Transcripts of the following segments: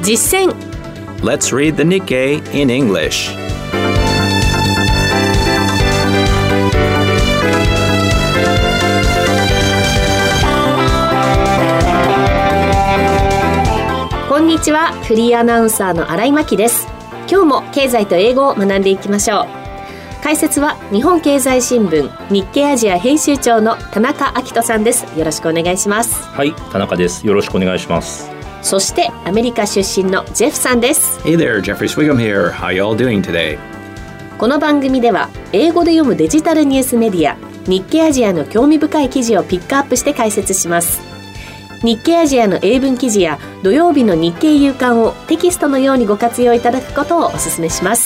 実践。 Let's read the Nikkei in English. こんにちは、フリーアナウンサーの新井真希です。今日も経済と英語を学んでいきましょう。解説は日本経済新聞日経アジア編集長の田中昭人さんです。よろしくお願いします。 はい、田中です。よろしくお願いします。 そしてアメリカ出身のジェフさんです。 Hey there, Jeffrey Swigum here. How y'all doing today? この番組では英語で読むデジタルニュースメディア日経アジアの興味深い記事をピックアップして解説します。日経アジアの英文記事や土曜日の日経夕刊をテキストのようにご活用いただくことをお勧めします。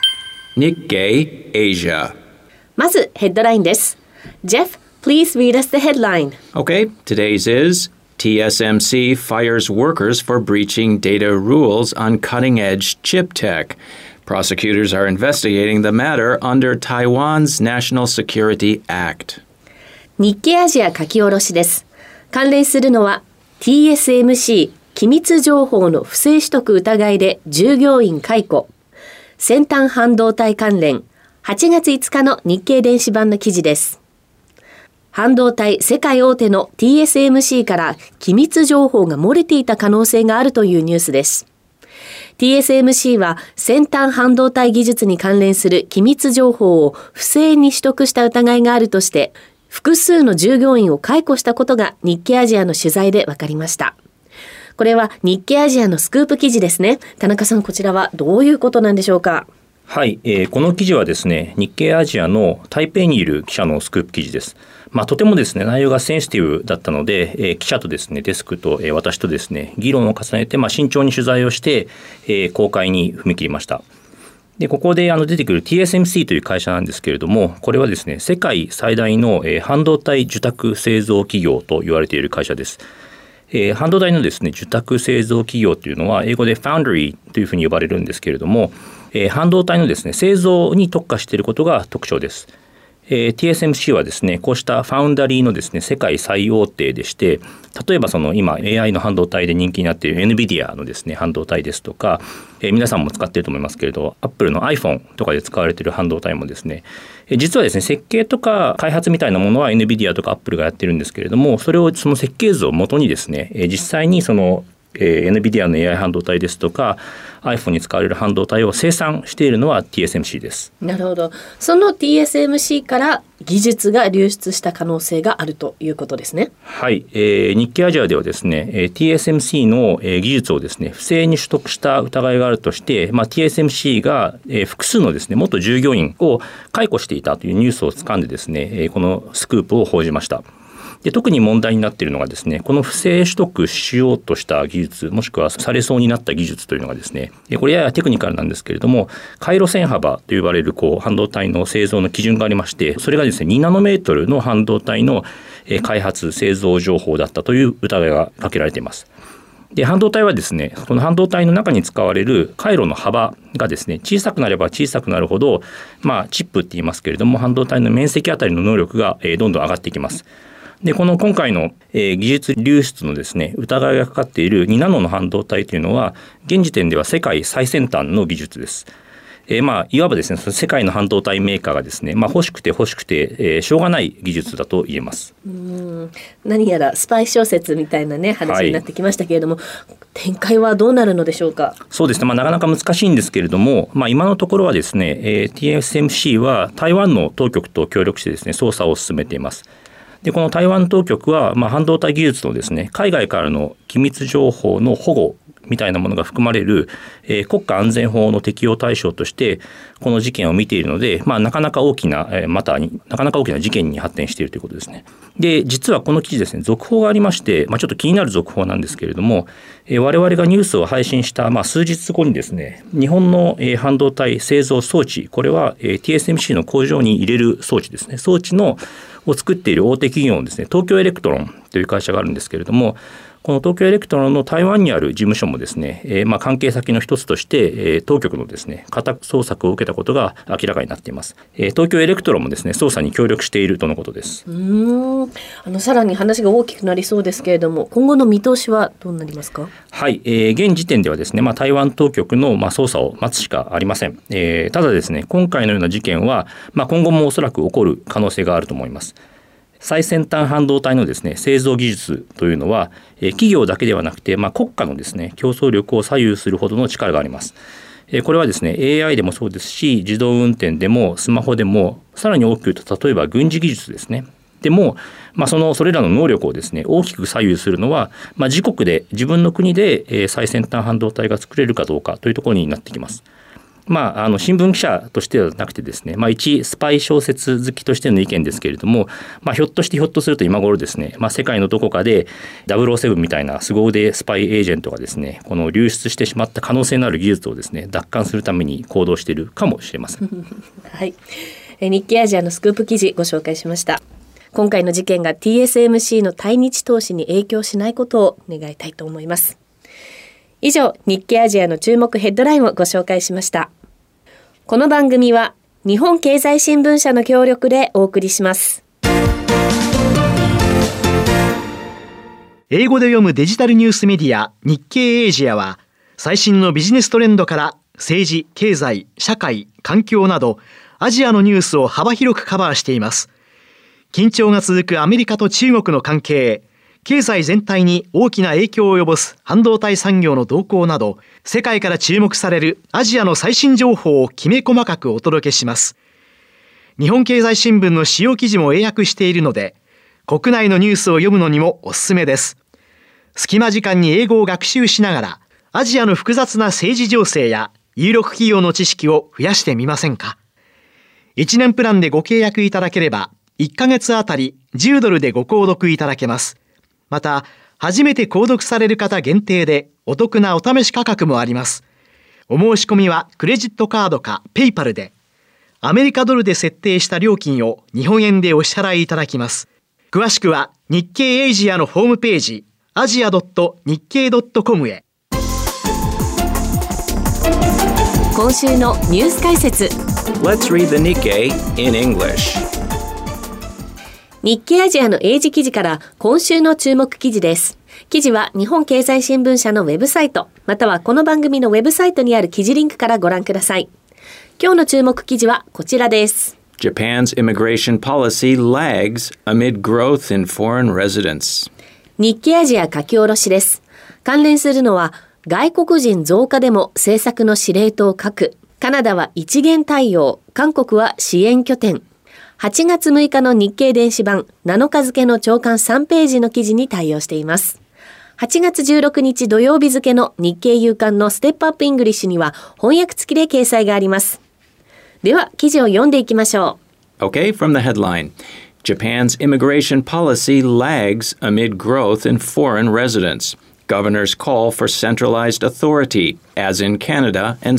Nikkei Asia. まずヘッドラインです。 Jeff, please read us the headline. Okay, today's is TSMC fires workers for breaching data rules on cutting-edge chip tech. Prosecutors are investigating the matter under Taiwan's National Security Act. 日経アジア書き下ろしです。関連するのは TSMC 機密情報の不正取得疑いで従業員解雇。先端半導体関連8月5日の日経電子版の記事です。半導体世界大手の TSMC から機密情報が漏れていた可能性があるというニュースです。TSMC は先端半導体技術に関連する機密情報を不正に取得した疑いがあるとして複数の従業員を解雇したことが日経アジアの取材で分かりました。これは日経アジアのスクープ記事ですね。田中さん、こちらはどういうことなんでしょうか？ はい、この記事はですね、日経アジアの台北にいる記者のスクープ記事です。とてもですね、内容がセンシティブだったので、記者とですね、デスクと、私とですね、議論を重ねて、慎重に取材をして、公開に踏み切りました。で、ここで出てくる TSMC という会社なんですけれども、これはですね、世界最大の、半導体受託製造企業と言われている会社です。半導体のですね、受託製造企業というのは英語で Foundry というふうに呼ばれるんですけれども、半導体のですね、製造に特化していることが特徴です。TSMC はですね、こうしたファウンダリーのですね、世界最大手でして、例えば今 AI の半導体で人気になっている NVIDIA のですね、半導体ですとか、皆さんも使っていると思いますけれど Apple の iPhone とかで使われている半導体もですね、実はですね、設計とか開発みたいなものは NVIDIA とか Apple がやってるんですけれども、その設計図を元にですね、実際にNVIDIA の AI 半導体ですとか iPhone に使われる半導体を生産しているのは TSMC です。 なるほど。その TSMC から技術が流出した可能性があるということですね。 はい、日経アジアではですね、TSMC の技術をですね、不正に取得した疑いがあるとして、TSMC が複数のですね、元従業員を解雇していたというニュースを掴んでですね、このスクープを報じました。で、特に問題になっているのがですね、この不正取得しようとした技術、もしくはされそうになった技術というのがですね、これややテクニカルなんですけれども、回路線幅と呼ばれる半導体の製造の基準がありまして、それがですね、2ナノメートルの半導体の開発製造情報だったという疑いがかけられています。で、半導体はですね、この半導体の中に使われる回路の幅がですね、小さくなれば小さくなるほど、チップって言いますけれども、半導体の面積あたりの能力がどんどん上がっていきます。で、今回の技術流出のですね、疑いがかかっている2ナノの半導体というのは、現時点では世界最先端の技術です。いわばですね、世界の半導体メーカーがですね、欲しくて、しょうがない技術だと言えます。 何やらスパイ小説みたいなね、話になってきましたけれども、展開はどうなるのでしょうか？ そうですね、なかなか難しいんですけれども、今のところはですね、TSMC は台湾の当局と協力してですね、捜査を進めています。で、この台湾当局は、半導体技術のですね、海外からの機密情報の保護みたいなものが含まれる、国家安全法の適用対象としてこの事件を見ているので、なかなか大きな事件に発展しているということですね。で、実はこの記事ですね、続報がありまして、ちょっと気になる続報なんですけれども、我々がニュースを配信した、数日後にですね、日本の半導体製造装置、これは TSMC の工場に入れる装置ですね、装置のを作っている大手企業のですね、東京エレクトロンという会社があるんですけれども、この東京エレクトロンの台湾にある事務所もですね、関係先の一つとして、当局のですね、家宅捜索を受けたことが明らかになっています。東京エレクトロンもですね、捜査に協力しているとのことです。 さらに話が大きくなりそうですけれども、今後の見通しはどうなりますか？ はい、現時点ではですね、台湾当局の捜査を待つしかありません。ただですね、今回のような事件は、今後もおそらく起こる可能性があると思います。最先端半導体のですね、製造技術というのは、企業だけではなくて、国家のですね、競争力を左右するほどの力があります。これはですね、AI でもそうですし、自動運転でもスマホでも、さらに大きく言うと、例えば軍事技術ですね。でも、それらの能力をですね、大きく左右するのは、自国で、自分の国で最先端半導体が作れるかどうかというところになってきます。新聞記者としてはなくてですね、一スパイ小説好きとしての意見ですけれども、ひょっとすると今頃ですね、世界のどこかで007みたいな凄腕スパイエージェントがですね、この流出してしまった可能性のある技術をですね、奪還するために行動しているかもしれません。 はい、日経アジアのスクープ記事ご紹介しました。今回の事件が TSMC の対日投資に影響しないことを願いたいと思います。以上、日経アジアの注目ヘッドラインをご紹介しました。この番組は日本経済新聞社の協力でお送りします。 英語で読むデジタルニュースメディア日経アジアは、最新のビジネストレンドから政治、経済、社会、環境などアジアのニュースを幅広くカバーしています。緊張が続くアメリカと中国の関係、経済全体に大きな影響を及ぼす半導体産業の動向など、世界から注目されるアジアの最新情報をきめ細かくお届けします。日本経済新聞の主要記事も英訳しているので、国内のニュースを読むのにもおすすめです。隙間時間に英語を学習しながら、アジアの複雑な政治情勢や有力企業の知識を増やしてみませんか。1年プランでご契約いただければ、1ヶ月あたり$10でご購読いただけます。また、初めて購読される方限定でお得なお試し価格もあります。お申し込みはクレジットカードかペイパルで、アメリカドルで設定した料金を日本円でお支払いいただきます。詳しくは日経アジアのホームページ、asia.nikkei.com へ。 今週のニュース解説。 Let's read the Nikkei in English. 日経アジアの英字記事から今週の注目記事です。記事は日本経済新聞社のウェブサイト、またはこの番組のウェブサイトにある記事リンクからご覧ください。今日の注目記事はこちらです。 Japan's immigration policy lags amid growth in foreign residents. 日経アジア書き下ろしです。関連するのは外国人増加でも政策の司令塔を欠く、カナダは一元対応、韓国は支援拠点。8月6日の日経電子版7日付の朝刊3ページの記事に対応しています。8月16日土曜日付の日経夕刊のステップアップイングリッシュには翻訳付きで掲載があります。では記事を読んでいきましょう。Okay, from the headline. Japan's immigration policy lags amid growth in foreign residents. Governors call for centralized authority, as in Canada and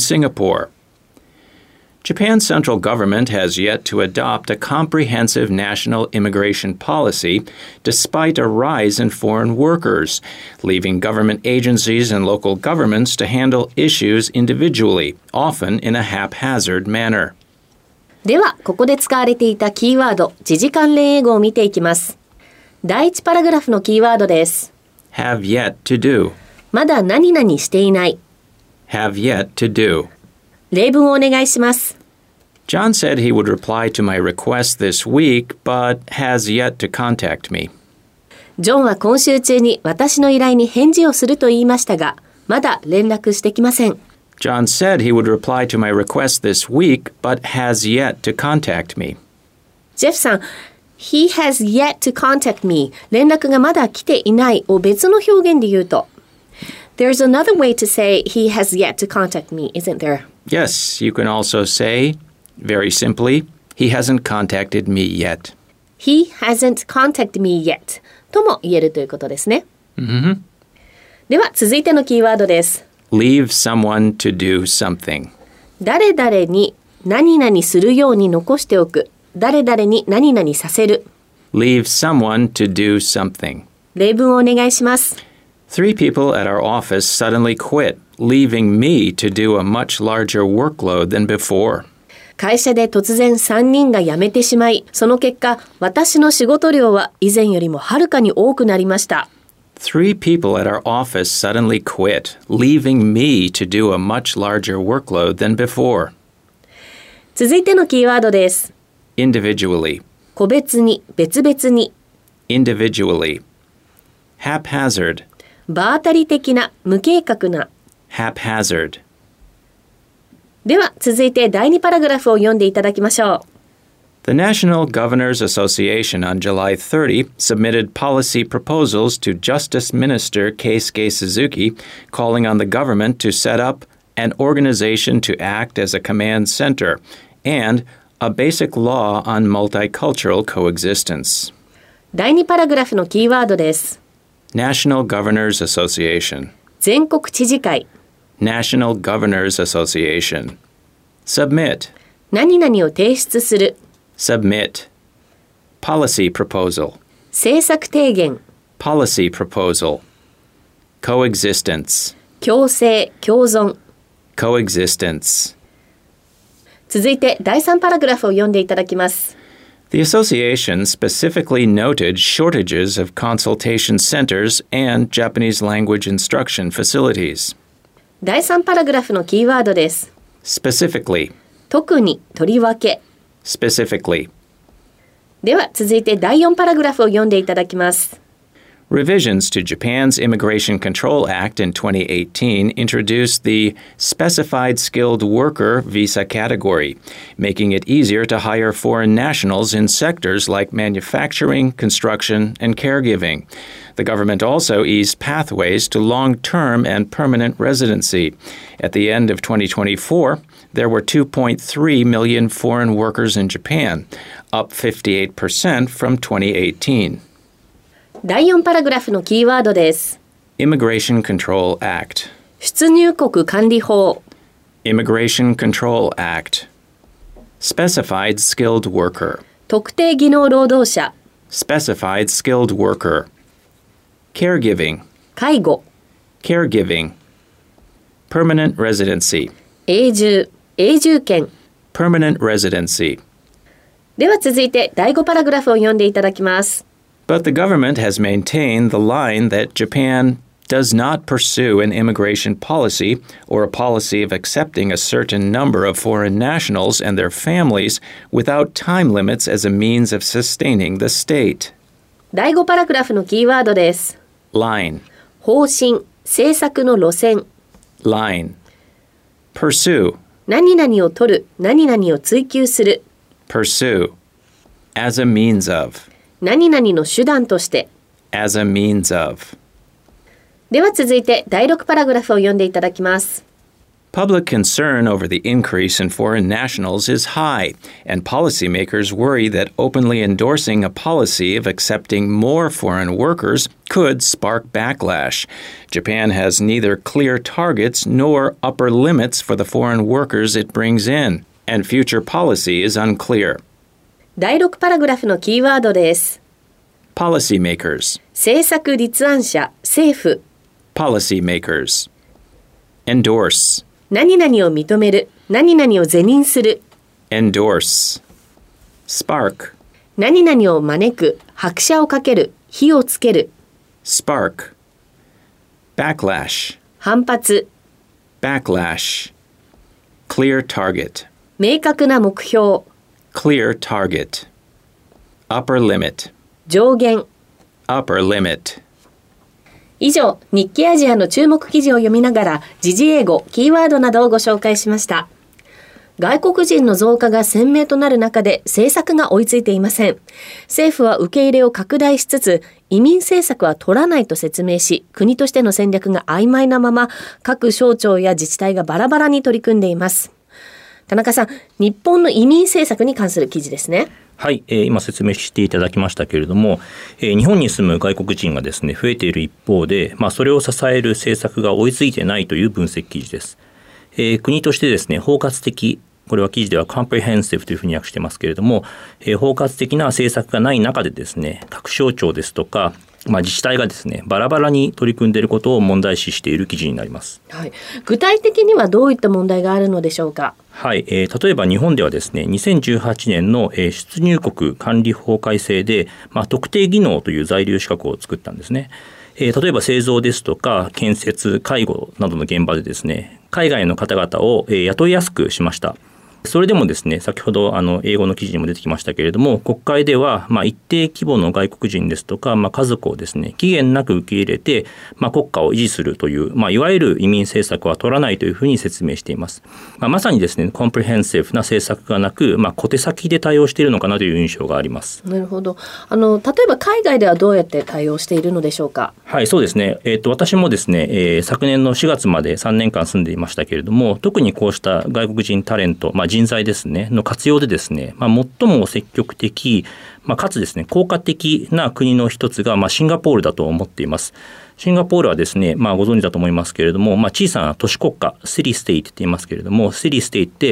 Singapore.Japan's central government has yet to adopt a comprehensive national immigration policy despite a rise in foreign workers, leaving government agencies and local governments to handle issues individually, often in a haphazard manner. では、ここで使われていたキーワード、時事関連英語を見ていきます。第1パラグラフのキーワードです。 have yet to do. まだ何々していない。 have yet to do. 例文をお願いします。 John said he would reply to my request this week, but has yet to contact me. ジョンは今週中に私の依頼に返事をすると言いましたが、まだ連絡してきません。 John said he would reply to my request this week, but has yet to contact me. ジェフさん、He has yet to contact me. 連絡がまだ来ていないを別の表現で言うと、There's another way to say he has yet to contact me, isn't there?Yes, you can also say, very simply, he hasn't contacted me yet. He hasn't contacted me yet とも言えるということですね。 Mm-hmm. では続いてのキーワードです。 Leave someone to do something. 誰々に何々するように残しておく。誰々に何々させる。 Leave someone to do something. 例文をお願いします。 Three people at our office suddenly quit, leaving me to do a much larger workload than before. 会社で突然3人が辞めてしまい、その結果、私の仕事量は以前よりもはるかに多くなりました。 Three people at our office suddenly quit, leaving me to do a much larger workload than before. 続いてのキーワードです。 Individually. 個別に、別々に。 Individually. Haphazard. 場当たり的な、無計画な。 Haphazard. では続いて第2パラグラフを読んでいただきましょう。 The National Governors Association on July 30 submitted policy proposals to Justice Minister Keisuke Suzuki, calling on the government to set up an organization to act as a command center and a basic law on multicultural coexistence. 第2パラグラフのキーワードです。 National Governors Association. 全国知事会。 National Governors Association. Submit. 何々を提出する。 Submit. Policy proposal. 政策提言。 Policy proposal. Coexistence. 共生、共存。 Coexistence. 続いて第3パラグラフを読んでいただきます。 The association specifically noted shortages of consultation centers and Japanese language instruction facilities. 第3パラグラフのキーワードです。 Specifically. 特に、とりわけ。 Specifically. では続いて第4パラグラフを読んでいただきます。 Revisions to Japan's Immigration Control Act in 2018 introduced the Specified Skilled Worker visa category, making it easier to hire foreign nationals in sectors like manufacturing, construction, and caregiving. The government also eased pathways to long-term and permanent residency. At the end of 2024, there were 2.3 million foreign workers in Japan, up 58% from 2018. 第4パラグラフのキーワードです。 Immigration Control Act. 出入国管理法。 Immigration Control Act. Specified Skilled Worker. 特定技能労働者。 Specified Skilled Worker. Caregiving. 介護。 Caregiving. Permanent Residency. 永住、永住権。 Permanent Residency. では続いて第5パラグラフを読んでいただきます。 But the government has maintained the line that Japan does not pursue an immigration policy or a policy of accepting a certain number of foreign nationals and their families without time limits as a means of sustaining the state. 第5パラグラフのキーワードです。 Line. 方針、政策の路線。 Line. Pursue. 何々を取る、何々を追求する。 Pursue. As a means of. 何々の手段として。 As a means of. では続いて第6パラグラフを読んでいただきます。 Public concern over the increase in foreign nationals is high, and policymakers worry that openly endorsing a policy of accepting more foreign workers could spark backlash. Japan has neither clear targets nor upper limits for the foreign workers it brings in, and future policy is unclear. 第6パラグラフのキーワードです。 Policymakers. 政策立案者、政府。 Policymakers. Endorse. 何々を認める、何々を是認する。 Endorse. Spark. 何々を招く、拍車をかける、火をつける。 Spark. Backlash. 反発。 Backlash. Clear target. 明確な目標。 Clear target. Upper limit. 上限。 Upper limit. 以上、日経アジアの注目記事を読みながら、時事英語、キーワードなどをご紹介しました。外国人の増加が鮮明となる中で政策が追いついていません。政府は受け入れを拡大しつつ、移民政策は取らないと説明し、国としての戦略が曖昧なまま、各省庁や自治体がバラバラに取り組んでいます。田中さん、日本の移民政策に関する記事ですね。 はい、今説明していただきましたけれども、日本に住む外国人がですね増えている一方で、それを支える政策が追いついてないという分析記事です。国としてですね包括的これは記事では comprehensive というふうに訳してますけれども、包括的な政策がない中でですね、各省庁ですとか自治体がですねバラバラに取り組んでいることを問題視している記事になります。 はい、具体的にはどういった問題があるのでしょうか。 はい、例えば日本ではですね2018年の、出入国管理法改正で、特定技能という在留資格を作ったんですね。例えば製造ですとか建設、介護などの現場でですね海外の方々を雇いやすくしました。それでもですね先ほど英語の記事にも出てきましたけれども、国会では一定規模の外国人ですとか家族をですね期限なく受け入れて国家を維持するといういわゆる移民政策は取らないというふうに説明しています。まさにですねコンプレヘンシブな政策がなく小手先で対応しているのかなという印象があります。 なるほど。例えば海外ではどうやって対応しているのでしょうか。 はい、そうですね。私もですね、昨年の4月まで3年間住んでいましたけれども、特にこうした外国人タレント、人材ですねの活用でですね、最も積極的、かつですね効果的な国の一つが、シンガポールだと思っています。シンガポールはですね、ご存知だと思いますけれども、小さな都市国家、シティステイトって言いますけれども、シティステイトって、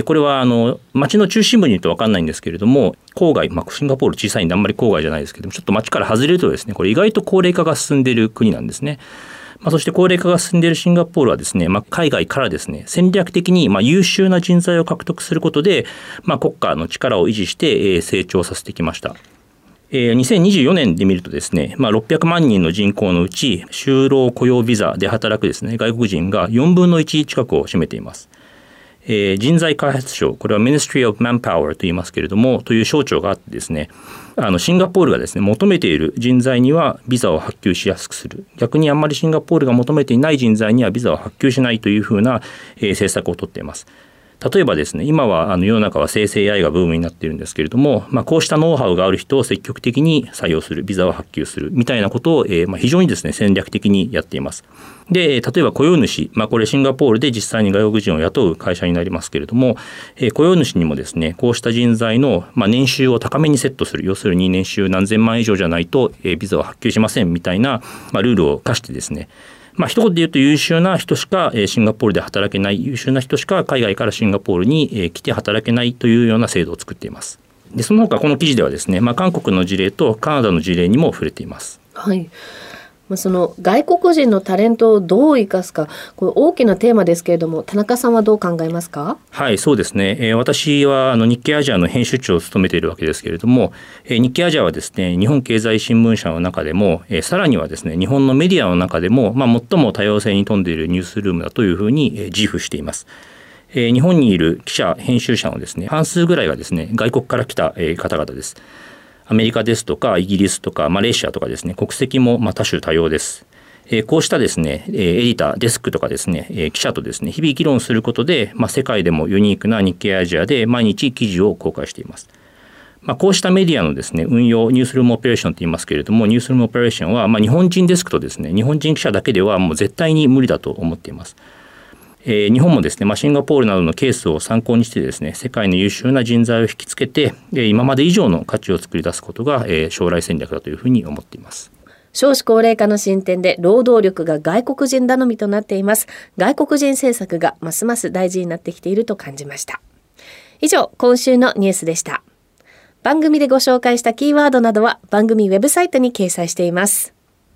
これは町の中心部にいると分かんないんですけれども、郊外、シンガポール小さいんであんまり郊外じゃないですけども、ちょっと町から外れるとですね、これ意外と高齢化が進んでいる国なんですね。そして高齢化が進んでいるシンガポールはですね、海外からですね戦略的に優秀な人材を獲得することで、国家の力を維持して成長させてきました。2024年で見るとですね、600万人の人口のうち就労雇用ビザで働くですね外国人が4分の1近くを占めています。人材開発省、これは Ministry of Manpower と言いますけれども、という省庁があってですね、シンガポールがですね求めている人材にはビザを発給しやすくする、逆にあんまりシンガポールが求めていない人材にはビザを発給しないというふうな、政策をとっています。例えばですね、今は世の中は生成 AI がブームになっているんですけれども、こうしたノウハウがある人を積極的に採用する、ビザを発給するみたいなことを、非常にですね戦略的にやっています。で、例えば雇用主、これシンガポールで実際に外国人を雇う会社になりますけれども、雇用主にもですねこうした人材の、年収を高めにセットする、要するに年収何千万以上じゃないと、ビザを発給しませんみたいな、ルールを課してですね、一言で言うと優秀な人しかシンガポールで働けない、優秀な人しか海外からシンガポールに来て働けないというような制度を作っています。で、その他この記事ではですね、韓国の事例とカナダの事例にも触れています。 はい。その外国人のタレントをどう生かすか、これ大きなテーマですけれども、田中さんはどう考えますか。 はい、そうですね。私は日経アジアの編集長を務めているわけですけれども、日経アジアはですね日本経済新聞社の中でも、さらにはですね日本のメディアの中でも、最も多様性に富んでいるニュースルームだというふうに自負しています。日本にいる記者編集者のですね半数ぐらいがですね外国から来た方々です。アメリカですとかイギリスとかマレーシアとかですね、国籍も多種多様です。こうしたですねエディター、デスクとかですね記者とですね日々議論することで、世界でもユニークな日経アジアで毎日記事を公開しています。こうしたメディアのですね運用、ニュースルームオペレーションと言いますけれども、ニュースルームオペレーションは日本人デスクとですね日本人記者だけではもう絶対に無理だと思っています。日本もですね、シンガポールなどのケースを参考にしてですね世界の優秀な人材を引きつけて、今まで以上の価値を作り出すことが、将来戦略だというふうに思っています。 少子高齢化の進展で労働力が外国人頼みとなっています。外国人政策がますます大事になってきていると感じました。以上、今週のニュースでした。番組でご紹介したキーワードなどは番組ウェブサイトに掲載しています。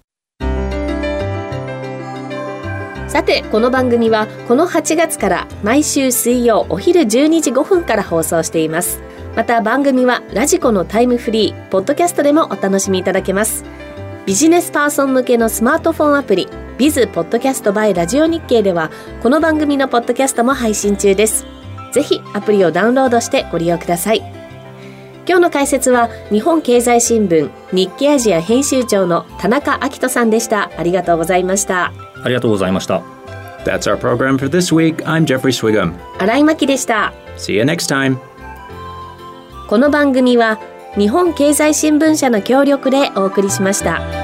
さて、この番組はこの8月から毎週水曜お昼12時5分から放送しています。また番組はラジコのタイムフリー、ポッドキャストでもお楽しみいただけます。ビジネスパーソン向けのスマートフォンアプリ Biz ポッドキャスト by ラジオ日経ではこの番組のポッドキャストも配信中です。ぜひアプリをダウンロードしてご利用ください。今日の解説は日本経済新聞日経アジア編集長の田中昭人さんでした。ありがとうございました。 ありがとうございました。 That's our program for this week. I'm Jeffrey Swigum. 新井真希でした。 See you next time. この番組は日本経済新聞社の協力でお送りしました。